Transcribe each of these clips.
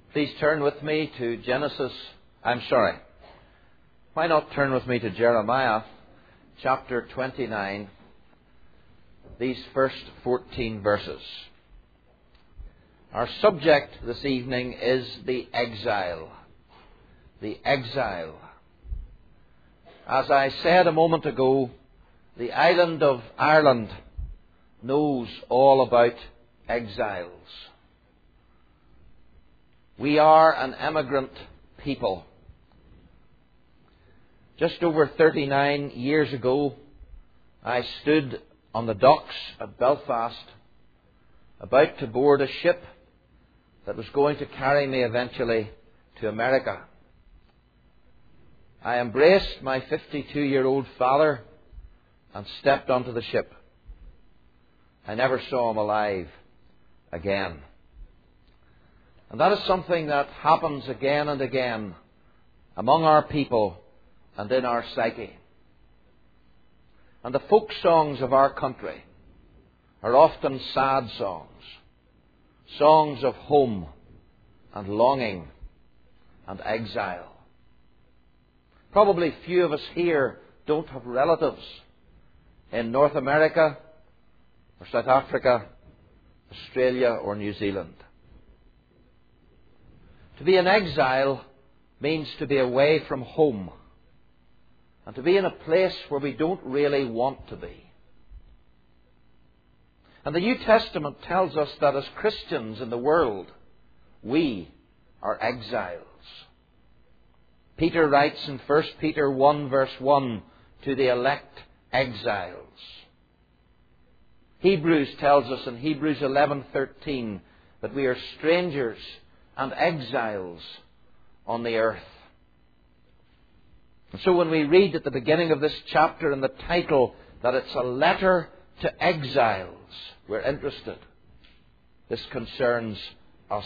Please turn with me to why not turn with me to Jeremiah chapter 29, these first 14 verses. Our subject this evening is the exile. The exile. As I said a moment ago, the island of Ireland knows all about exiles. We are an emigrant people. Just over 39 years ago, I stood on the docks at Belfast, about to board a ship that was going to carry me eventually to America. I embraced my 52-year-old father and stepped onto the ship. I never saw him alive again. And that is something that happens again and again among our people and in our psyche. And the folk songs of our country are often sad songs. Songs of home and longing and exile. Probably few of us here don't have relatives in North America or South Africa, Australia or New Zealand. To be in exile means to be away from home and to be in a place where we don't really want to be. And the New Testament tells us that as Christians in the world, we are exiles. Peter writes in 1 Peter 1 verse 1 to the elect exiles. Hebrews tells us in Hebrews 11:13 that we are strangers and exiles on the earth. And so when we read at the beginning of this chapter in the title that it's a letter to exiles, we're interested. This concerns us.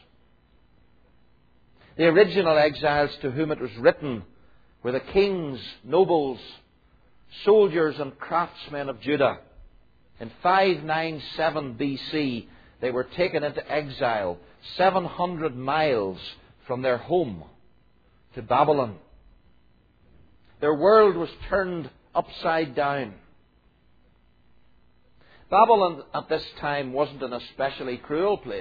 The original exiles to whom it was written were the kings, nobles, soldiers and craftsmen of Judah. In 597 BC, they were taken into exile 700 miles from their home to Babylon. Their world was turned upside down. Babylon at this time wasn't an especially cruel place.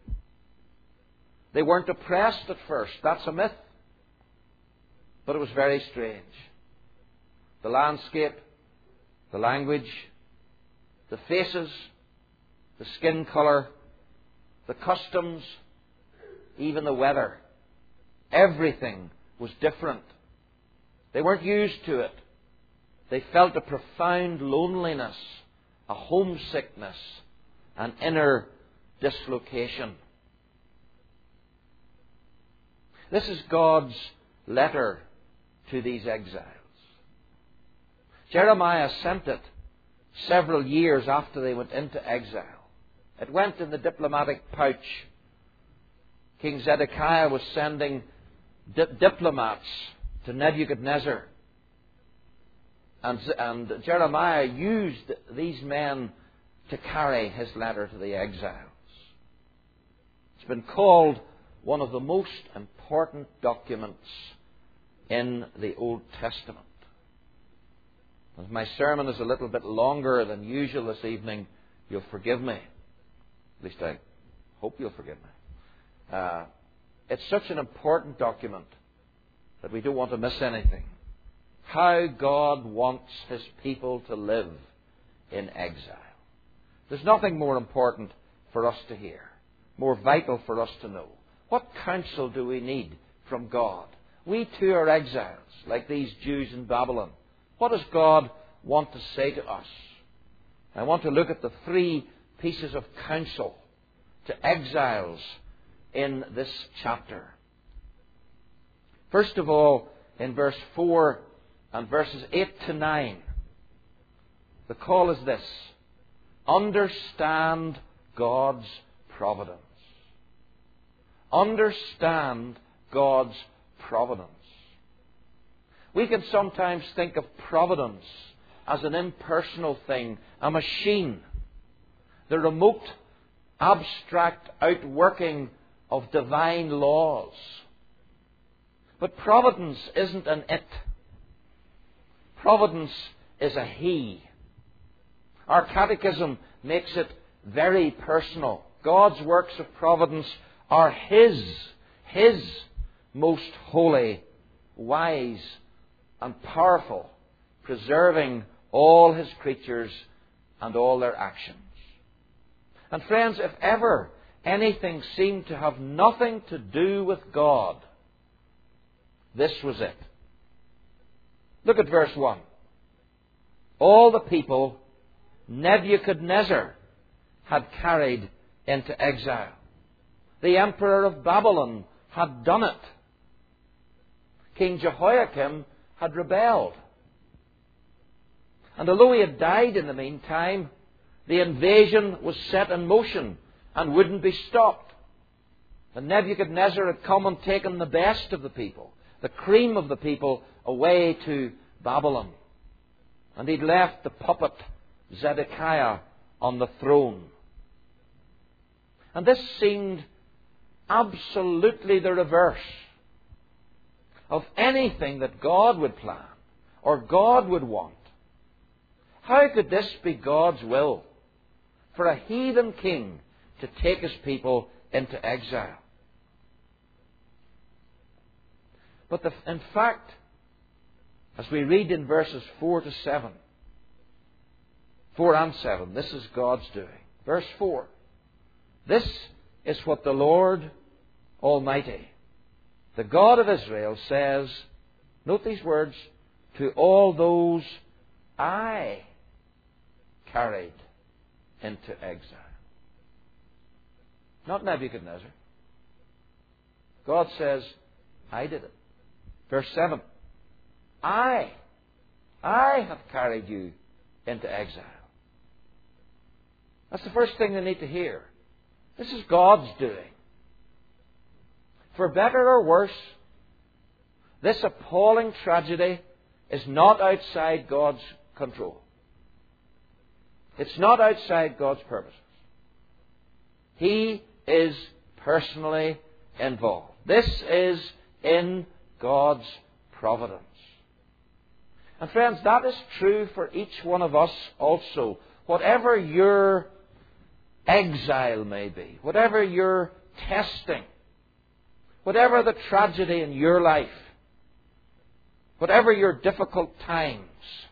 They weren't oppressed at first. That's a myth. But it was very strange. The landscape, the language, the faces, the skin colour, the customs, even the weather. Everything was different. They weren't used to it. They felt a profound loneliness, a homesickness, an inner dislocation. This is God's letter to these exiles. Jeremiah sent it several years after they went into exile. It went in the diplomatic pouch. King Zedekiah was sending diplomats to Nebuchadnezzar. And Jeremiah used these men to carry his letter to the exiles. It's been called one of the most important documents in the Old Testament. As my sermon is a little bit longer than usual this evening, you'll forgive me. At least I hope you'll forgive me. It's such an important document that we don't want to miss anything. How God wants His people to live in exile. There's nothing more important for us to hear, more vital for us to know. What counsel do we need from God? We too are exiles, like these Jews in Babylon. What does God want to say to us? I want to look at the three pieces of counsel to exiles in this chapter. First of all, in verse 4 and verses 8 to 9, the call is this: understand God's providence. Understand God's providence. We can sometimes think of providence as an impersonal thing, a machine, the remote, abstract outworking of divine laws. But providence isn't an it. Providence is a he. Our catechism makes it very personal. God's works of providence are His most holy, wise, and powerful, preserving all His creatures and all their actions. And friends, if ever anything seemed to have nothing to do with God, this was it. Look at verse 1. All the people Nebuchadnezzar had carried into exile. The emperor of Babylon had done it. King Jehoiakim had rebelled. And although he had died in the meantime, the invasion was set in motion and wouldn't be stopped. And Nebuchadnezzar had come and taken the best of the people, the cream of the people, away to Babylon. And he'd left the puppet Zedekiah on the throne. And this seemed absolutely the reverse of anything that God would plan or God would want. How could this be God's will for a heathen king to take his people into exile? But in fact, as we read in verses 4 to 7, 4 and 7, this is God's doing. Verse 4. This is what the Lord Almighty, the God of Israel, says, note these words, to all those I carried into exile. Not Nebuchadnezzar. God says, I did it. Verse 7. I have carried you into exile. That's the first thing they need to hear. This is God's doing. For better or worse, this appalling tragedy is not outside God's control. It's not outside God's purposes. He is personally involved. This is in God's providence. And friends, that is true for each one of us also. Whatever your exile may be, whatever your testing, whatever the tragedy in your life, whatever your difficult times,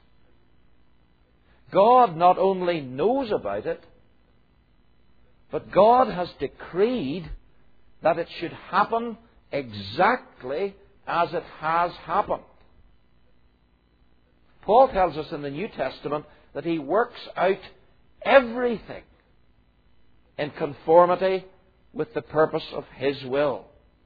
God not only knows about it, but God has decreed that it should happen exactly as it has happened. Paul tells us in the New Testament that He works out everything in conformity with the purpose of His will.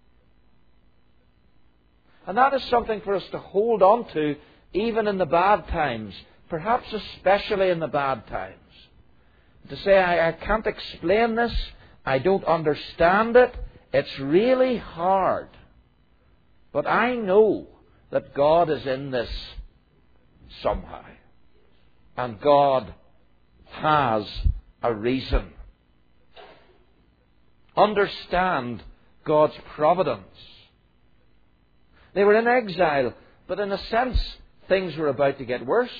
And that is something for us to hold on to even in the bad times, perhaps especially in the bad times. To say, I can't explain this, I don't understand it, it's really hard. But I know that God is in this somehow. And God has a reason. Understand God's providence. They were in exile, but in a sense, things were about to get worse.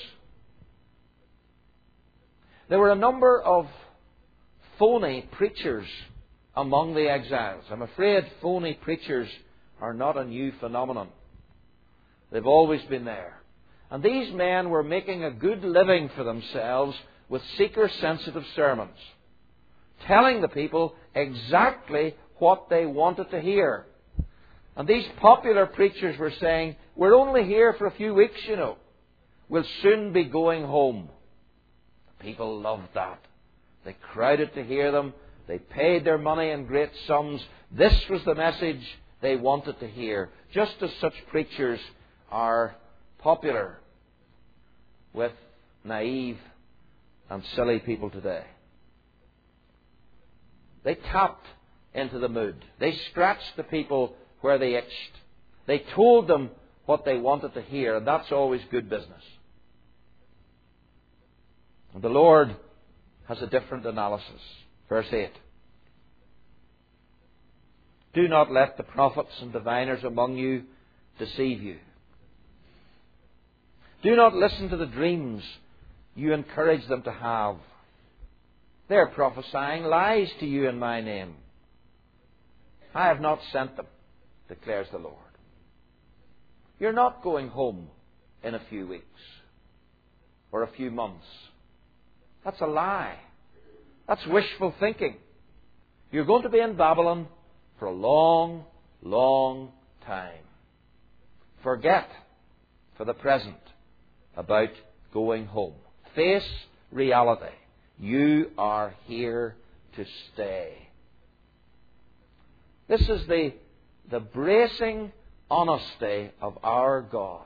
There were a number of phony preachers among the exiles. I'm afraid phony preachers are not a new phenomenon. They've always been there. And these men were making a good living for themselves with seeker-sensitive sermons, telling the people exactly what they wanted to hear. And these popular preachers were saying, we're only here for a few weeks, you know. We'll soon be going home. People loved that. They crowded to hear them. They paid their money in great sums. This was the message they wanted to hear. Just as such preachers are popular with naive and silly people today. They tapped into the mood. They scratched the people where they itched. They told them what they wanted to hear, and that's always good business. And the Lord has a different analysis. Verse 8. Do not let the prophets and diviners among you deceive you. Do not listen to the dreams you encourage them to have. They are prophesying lies to you in my name. I have not sent them, declares the Lord. You're not going home in a few weeks or a few months. That's a lie. That's wishful thinking. You're going to be in Babylon for a long, long time. Forget, for the present, about going home. Face reality. You are here to stay. This is the bracing honesty of our God.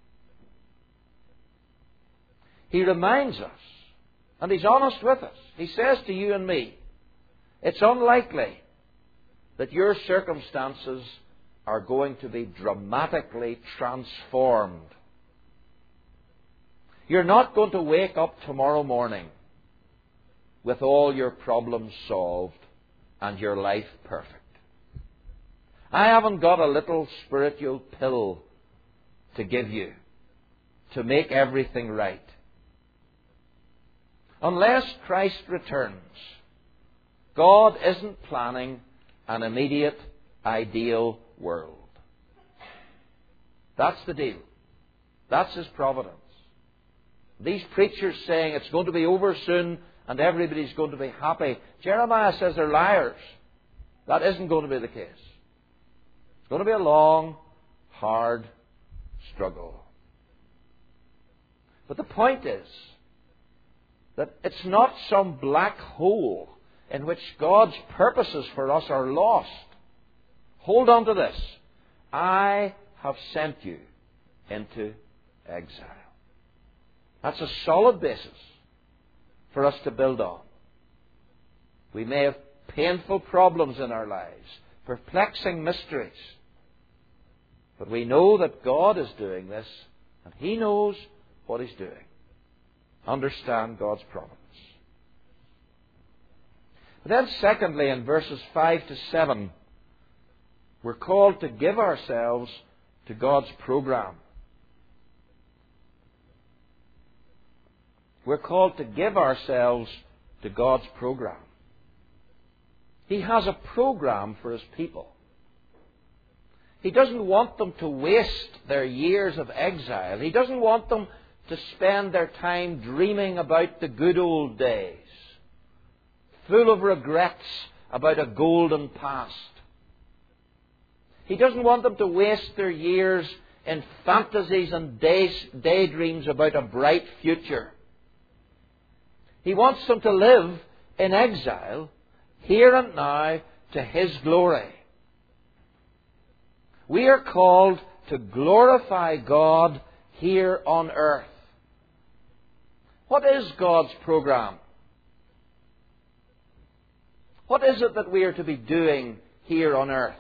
He reminds us, and He's honest with us. He says to you and me, it's unlikely that your circumstances are going to be dramatically transformed. You're not going to wake up tomorrow morning with all your problems solved and your life perfect. I haven't got a little spiritual pill to give you to make everything right. Unless Christ returns, God isn't planning an immediate, ideal world. That's the deal. That's His providence. These preachers saying it's going to be over soon and everybody's going to be happy. Jeremiah says they're liars. That isn't going to be the case. It's going to be a long, hard struggle. But the point is that it's not some black hole in which God's purposes for us are lost. Hold on to this. I have sent you into exile. That's a solid basis for us to build on. We may have painful problems in our lives, perplexing mysteries, but we know that God is doing this, and He knows what He's doing. Understand God's providence. But then secondly, in verses 5 to 7, we're called to give ourselves to God's program. We're called to give ourselves to God's program. He has a program for His people. He doesn't want them to waste their years of exile. He doesn't want them to spend their time dreaming about the good old days, full of regrets about a golden past. He doesn't want them to waste their years in fantasies and daydreams about a bright future. He wants them to live in exile, here and now, to His glory. We are called to glorify God here on earth. What is God's program? What is it that we are to be doing here on earth?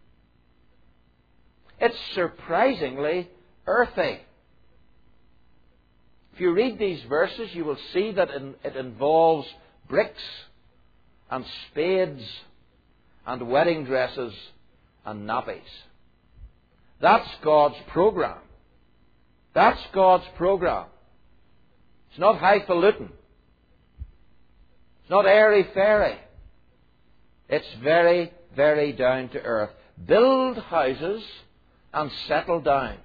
It's surprisingly earthy. If you read these verses, you will see that it involves bricks and spades and wedding dresses and nappies. That's God's program. That's God's program. It's not highfalutin. It's not airy-fairy. It's very, very down to earth. Build houses and settle down.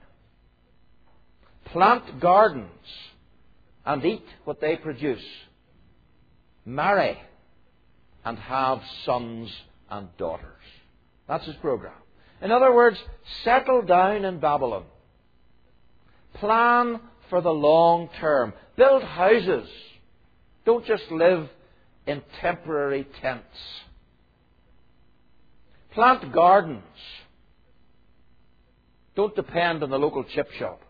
Plant gardens and eat what they produce. Marry and have sons and daughters. That's His program. In other words, settle down in Babylon. Plan for the long term. Build houses. Don't just live in temporary tents. Plant gardens. Don't depend on the local chip shop.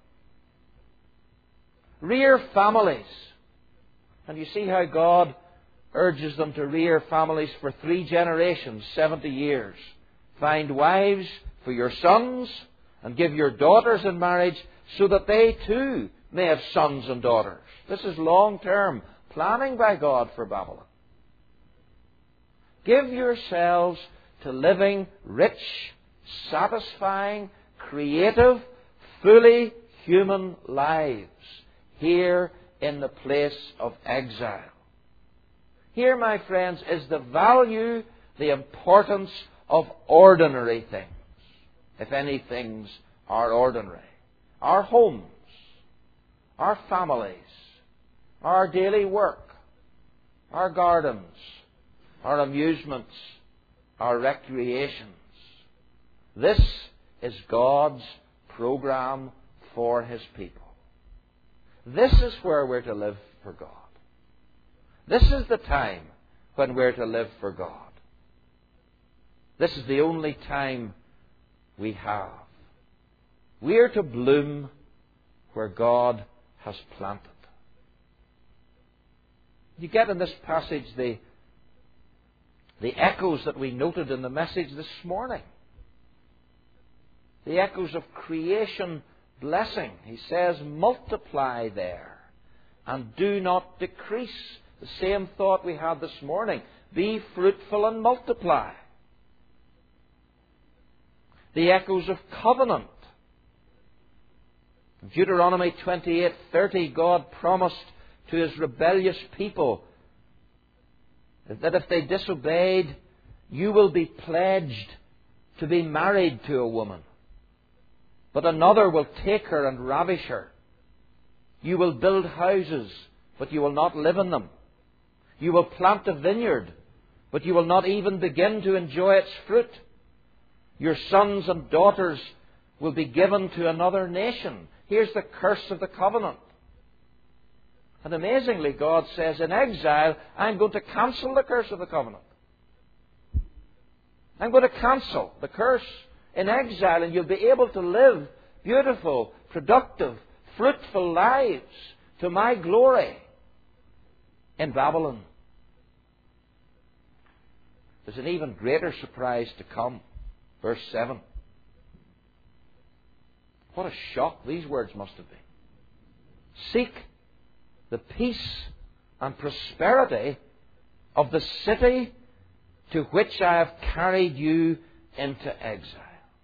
Rear families. And you see how God urges them to rear families for 3 generations, 70 years. Find wives for your sons and give your daughters in marriage so that they too may have sons and daughters. This is long-term planning by God for Babylon. Give yourselves to living rich, satisfying, creative, fully human lives here in the place of exile. Here, my friends, is the value, the importance of ordinary things, if any things are ordinary. Our homes, our families, our daily work, our gardens, our amusements, our recreations. This is God's program for His people. This is where we're to live for God. This is the time when we're to live for God. This is the only time we have. We are to bloom where God has planted. You get in this passage the echoes that we noted in the message this morning. The echoes of creation blessing. He says, multiply there and do not decrease. The same thought we had this morning. Be fruitful and multiply. The echoes of covenant. In Deuteronomy 28:30, God promised to His rebellious people that if they disobeyed, you will be pledged to be married to a woman, but another will take her and ravish her. You will build houses, but you will not live in them. You will plant a vineyard, but you will not even begin to enjoy its fruit. Your sons and daughters will be given to another nation. Here's the curse of the covenant. And amazingly, God says, in exile, I'm going to cancel the curse of the covenant. I'm going to cancel the curse in exile, and you'll be able to live beautiful, productive, fruitful lives to my glory in Babylon. There's an even greater surprise to come. Verse 7. What a shock these words must have been. Seek the peace and prosperity of the city to which I have carried you into exile.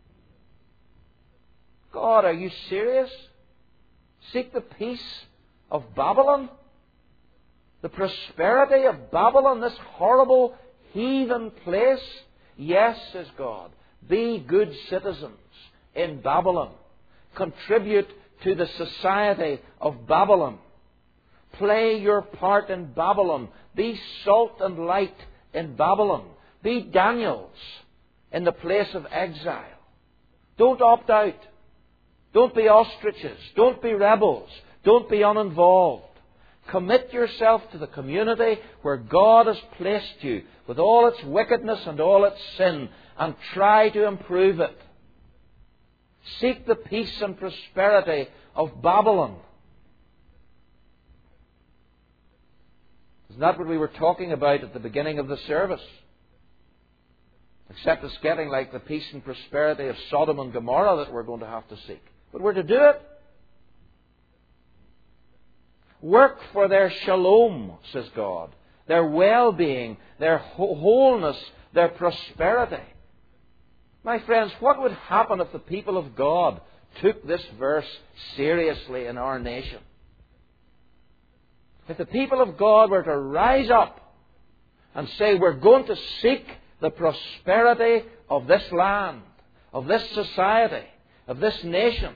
God, are you serious? Seek the peace of Babylon? The prosperity of Babylon, this horrible heathen place? Yes, says God. Be good citizens in Babylon. Contribute to the society of Babylon. Play your part in Babylon. Be salt and light in Babylon. Be Daniels in the place of exile. Don't opt out. Don't be ostriches. Don't be rebels. Don't be uninvolved. Commit yourself to the community where God has placed you with all its wickedness and all its sin, and try to improve it. Seek the peace and prosperity of Babylon. Isn't that what we were talking about at the beginning of the service? Except it's getting like the peace and prosperity of Sodom and Gomorrah that we're going to have to seek. But we're to do it. Work for their shalom, says God. Their well-being, their wholeness, their prosperity. My friends, what would happen if the people of God took this verse seriously in our nation? If the people of God were to rise up and say, we're going to seek the prosperity of this land, of this society, of this nation.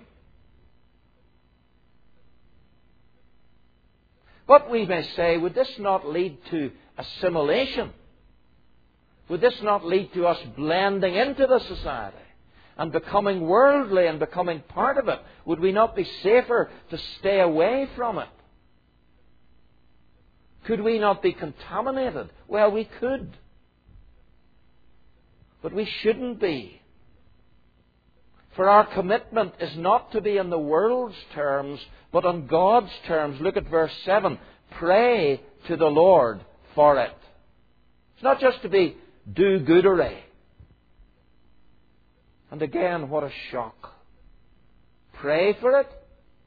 But we may say, would this not lead to assimilation? Would this not lead to us blending into the society and becoming worldly and becoming part of it? Would we not be safer to stay away from it? Could we not be contaminated? Well, we could. But we shouldn't be. For our commitment is not to be in the world's terms, but on God's terms. Look at verse 7. Pray to the Lord for it. It's not just to be do-goodery. And again, what a shock. Pray for it?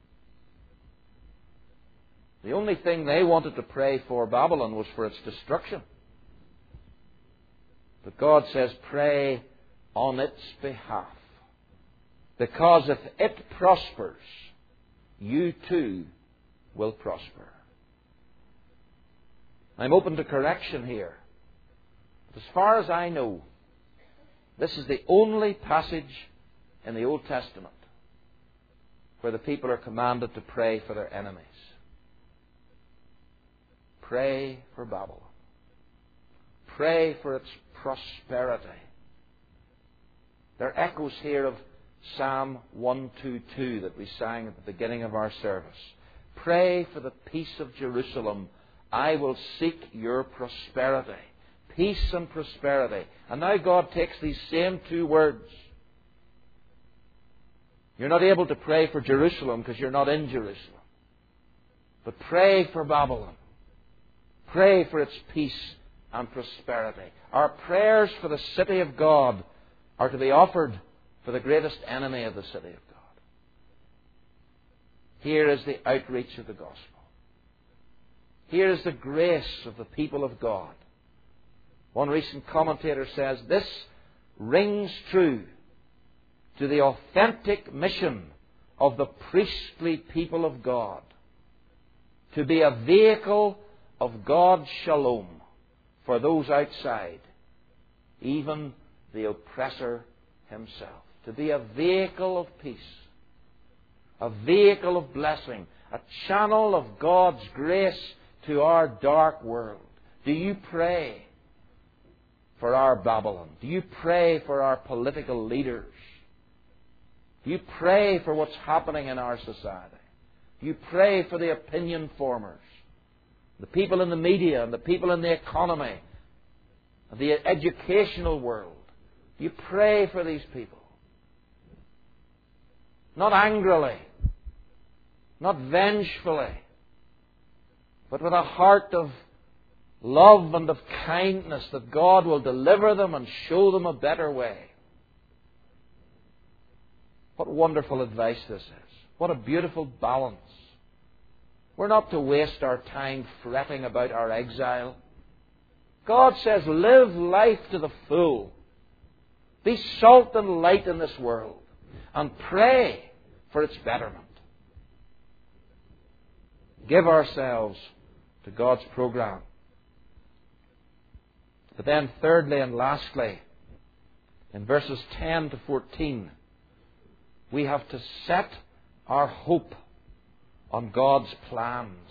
The only thing they wanted to pray for Babylon was for its destruction. But God says, pray on its behalf. Because if it prospers, you too will prosper. I'm open to correction here. But as far as I know, this is the only passage in the Old Testament where the people are commanded to pray for their enemies. Pray for Babylon. Pray for its prosperity. There are echoes here of Psalm 122 that we sang at the beginning of our service. Pray for the peace of Jerusalem. I will seek your prosperity. Peace and prosperity. And now God takes these same two words. You're not able to pray for Jerusalem because you're not in Jerusalem. But pray for Babylon. Pray for its peace and prosperity. Our prayers for the city of God are to be offered for the greatest enemy of the city of God. Here is the outreach of the gospel. Here is the grace of the people of God. One recent commentator says, this rings true to the authentic mission of the priestly people of God, to be a vehicle of God's shalom for those outside, even the oppressor himself. To be a vehicle of peace, a vehicle of blessing, a channel of God's grace to our dark world. Do you pray for our Babylon? Do you pray for our political leaders? Do you pray for what's happening in our society? Do you pray for the opinion formers, the people in the media and the people in the economy, the educational world? Do you pray for these people? Not angrily, not vengefully, but with a heart of love and of kindness that God will deliver them and show them a better way. What wonderful advice this is. What a beautiful balance. We're not to waste our time fretting about our exile. God says, live life to the full. Be salt and light in this world. And pray for its betterment. Give ourselves to God's program. But then thirdly and lastly, in verses 10 to 14, we have to set our hope on God's plans.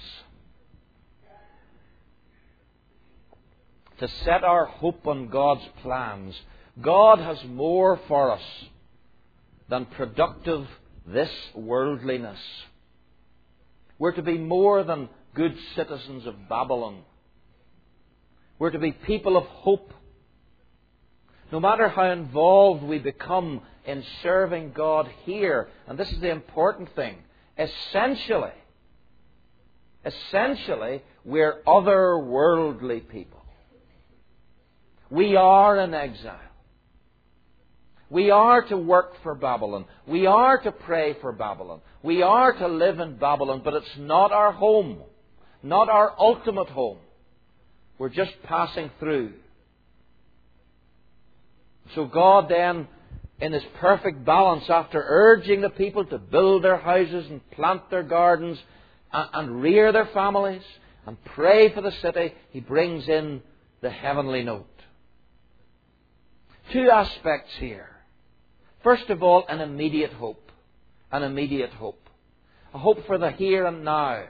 To set our hope on God's plans. God has more for us than productive this worldliness. We're to be more than good citizens of Babylon. We're to be people of hope. No matter how involved we become in serving God here, and this is the important thing, essentially, we're otherworldly people. We are in exile. We are to work for Babylon. We are to pray for Babylon. We are to live in Babylon, but it's not our home, not our ultimate home. We're just passing through. So God then, in His perfect balance, after urging the people to build their houses and plant their gardens and rear their families and pray for the city, He brings in the heavenly note. Two aspects here. First of all, an immediate hope. An immediate hope. A hope for the here and now.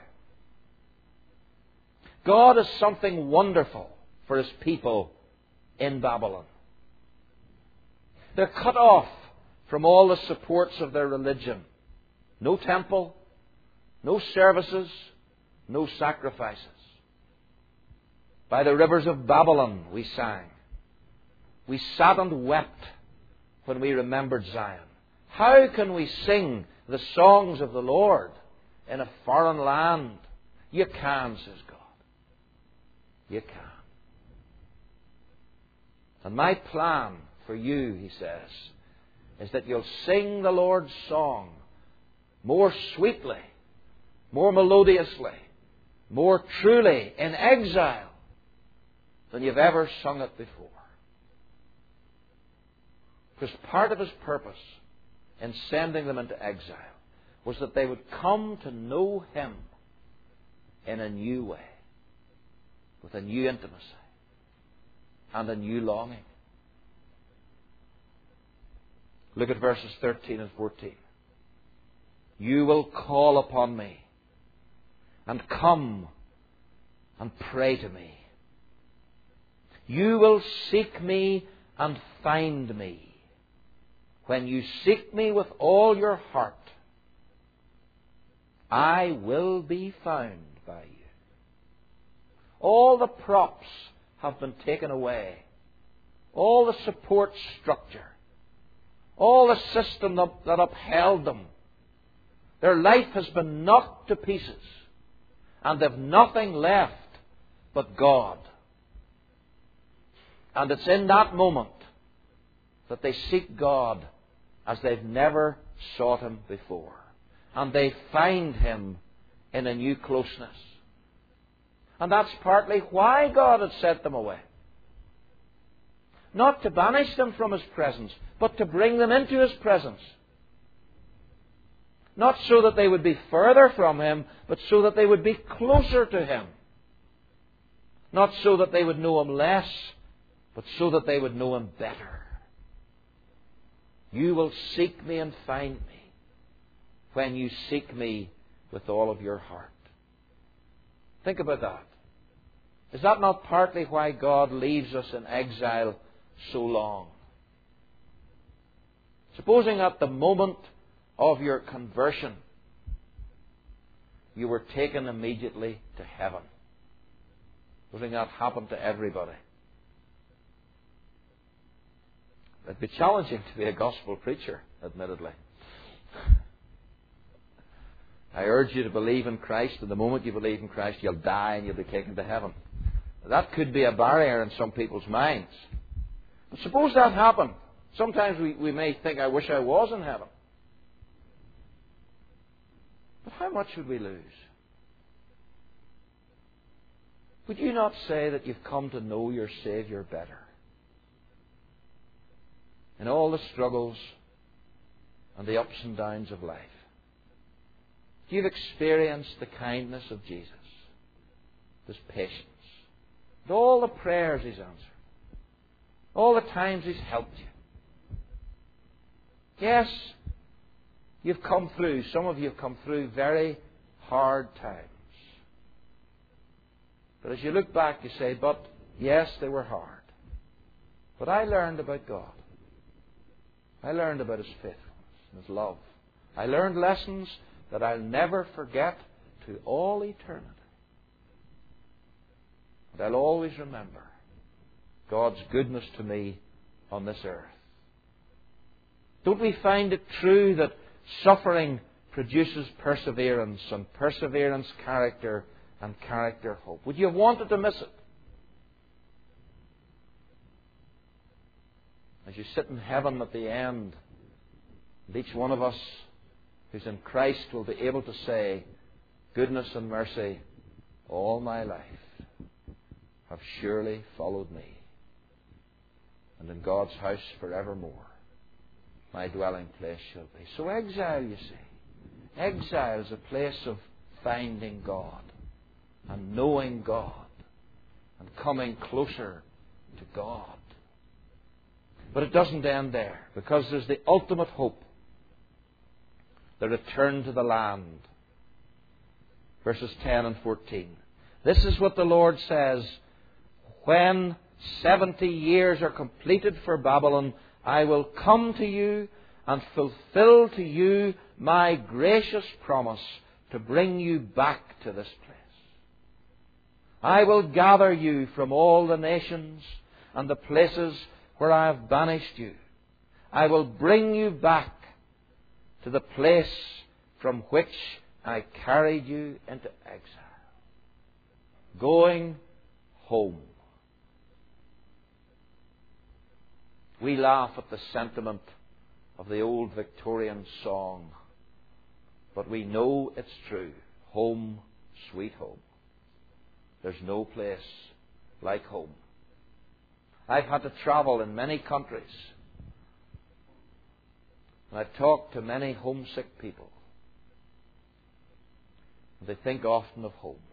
God has something wonderful for His people in Babylon. They're cut off from all the supports of their religion. No temple, no services, no sacrifices. By the rivers of Babylon, we sang. We sat and wept when we remembered Zion. How can we sing the songs of the Lord in a foreign land? You can, says God. You can. And my plan for you, He says, is that you'll sing the Lord's song more sweetly, more melodiously, more truly in exile than you've ever sung it before. Because part of His purpose in sending them into exile was that they would come to know Him in a new way, with a new intimacy and a new longing. Look at verses 13 and 14. You will call upon me and come and pray to me. You will seek me and find me when you seek me with all your heart. I will be found by you. All the props have been taken away. All the support structure. All the system that upheld them. Their life has been knocked to pieces. And they've nothing left but God. And it's in that moment that they seek God as they've never sought Him before. And they find Him in a new closeness. And that's partly why God had sent them away. Not to banish them from His presence, but to bring them into His presence. Not so that they would be further from Him, but so that they would be closer to Him. Not so that they would know Him less, but so that they would know Him better. You will seek me and find me when you seek me with all of your heart. Think about that. Is that not partly why God leaves us in exile so long? Supposing at the moment of your conversion, you were taken immediately to heaven. Supposing that happened to everybody. It'd be challenging to be a gospel preacher, admittedly. I urge you to believe in Christ, and the moment you believe in Christ, you'll die and you'll be taken to heaven. That could be a barrier in some people's minds. But suppose that happened. Sometimes we may think, I wish I was in heaven. But how much would we lose? Would you not say that you've come to know your Saviour better? In all the struggles and the ups and downs of life, you've experienced the kindness of Jesus, His patience, and all the prayers He's answered, all the times He's helped you. Yes, you've come through, some of you have come through very hard times. But as you look back, you say, but yes, they were hard. But I learned about God. I learned about His faithfulness and His love. I learned lessons that I'll never forget to all eternity. And I'll always remember God's goodness to me on this earth. Don't we find it true that suffering produces perseverance, and perseverance character, and character hope? Would you have wanted to miss it? As you sit in heaven at the end, and each one of us who's in Christ will be able to say, goodness and mercy all my life have surely followed me. And in God's house forevermore, my dwelling place shall be. So exile, you see. Exile is a place of finding God and knowing God and coming closer to God. But it doesn't end there, because there's the ultimate hope, the return to the land. Verses 10 and 14. This is what the Lord says, when 70 years are completed for Babylon, I will come to you and fulfill to you my gracious promise to bring you back to this place. I will gather you from all the nations and the places where I have banished you. I will bring you back to the place from which I carried you into exile. Going home. We laugh at the sentiment of the old Victorian song, but we know it's true. Home, sweet home. There's no place like home. I've had to travel in many countries, And I've talked to many homesick people. They think often of home.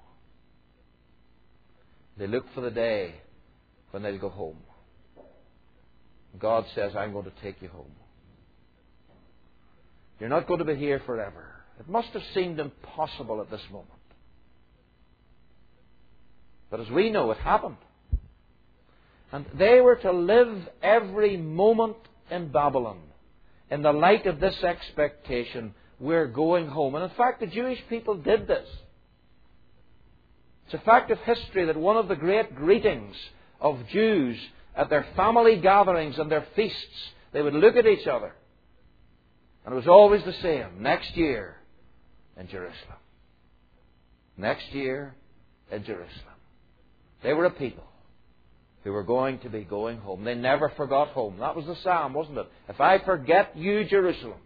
They look for the day when they'll go home. God says, I'm going to take you home. You're not going to be here forever. It must have seemed impossible at this moment. But as we know, it happened. And they were to live every moment in Babylon in the light of this expectation, we're going home. And in fact, the Jewish people did this. It's a fact of history that one of the great greetings of Jews at their family gatherings and their feasts, they would look at each other. And it was always the same. Next year in Jerusalem. Next year in Jerusalem. They were a people who were going to be going home. They never forgot home. That was the psalm, wasn't it? If I forget you, Jerusalem,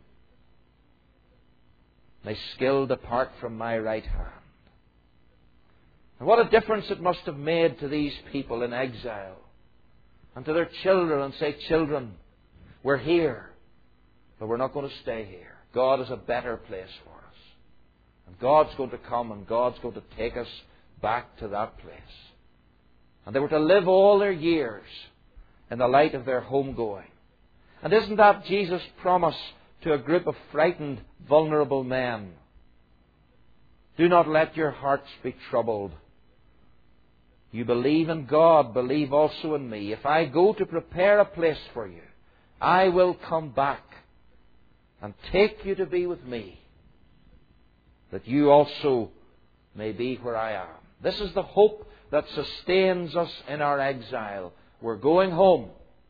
they still depart from my right hand. And what a difference it must have made to these people in exile and to their children, and say, children, we're here, but we're not going to stay here. God has a better place for us. And God's going to come and God's going to take us back to that place. And they were to live all their years in the light of their homegoing. And isn't that Jesus' promise to a group of frightened, vulnerable men? Do not let your hearts be troubled. You believe in God, believe also in me. If I go to prepare a place for you, I will come back and take you to be with me, that you also may be where I am. This is the hope that sustains us in our exile. We're going home.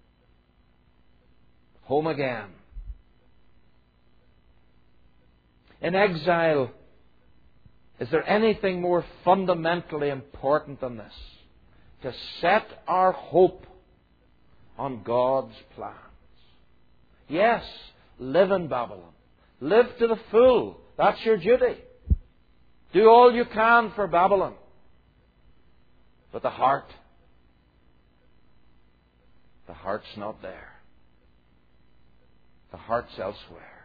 Home again. In exile, is there anything more fundamentally important than this? To set our hope on God's plans. Yes, live in Babylon. Live to the full. That's your duty. Do all you can for Babylon. But the heart's not there. The heart's elsewhere.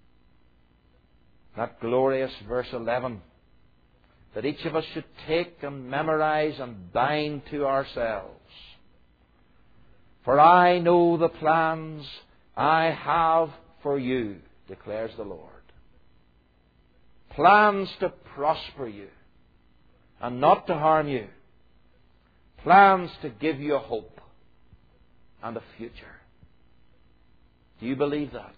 That glorious verse 11, that each of us should take and memorize and bind to ourselves. For I know the plans I have for you, declares the Lord. Plans to prosper you and not to harm you. Plans to give you a hope and a future. Do you believe that?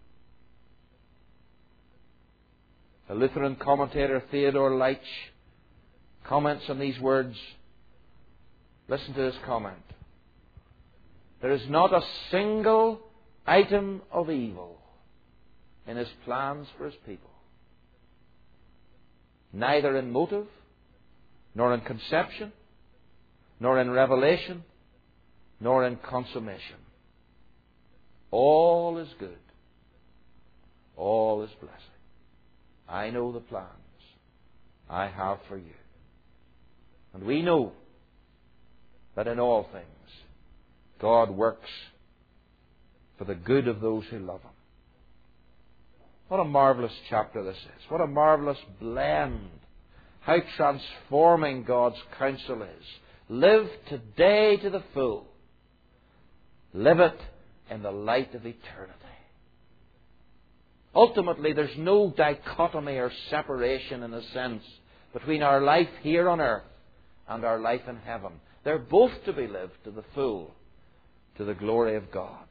The Lutheran commentator Theodor Leitch comments on these words. Listen to this comment. There is not a single item of evil in His plans for His people. Neither in motive, nor in conception, nor in revelation, nor in consummation. All is good. All is blessing. I know the plans I have for you. And we know that in all things God works for the good of those who love Him. What a marvelous chapter this is. What a marvelous blend. How transforming God's counsel is. Live today to the full. Live it in the light of eternity. Ultimately, there's no dichotomy or separation in a sense between our life here on earth and our life in heaven. They're both to be lived to the full, to the glory of God.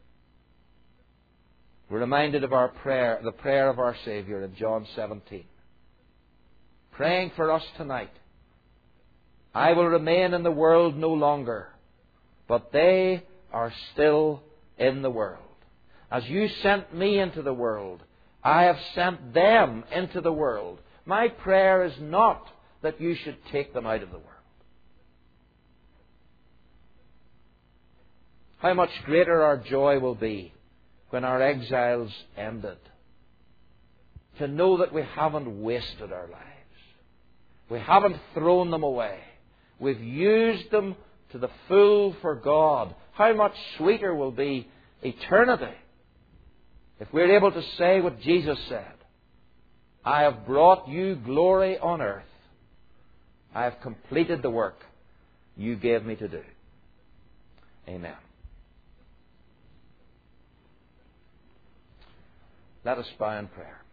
We're reminded of our prayer, the prayer of our Saviour in John 17. Praying for us tonight. I will remain in the world no longer, but they are still in the world. As you sent me into the world, I have sent them into the world. My prayer is not that you should take them out of the world. How much greater our joy will be when our exile's ended. To know that we haven't wasted our lives. We haven't thrown them away. We've used them to the full for God. How much sweeter will be eternity if we're able to say what Jesus said, I have brought you glory on earth. I have completed the work you gave me to do. Amen. Let us bow in prayer.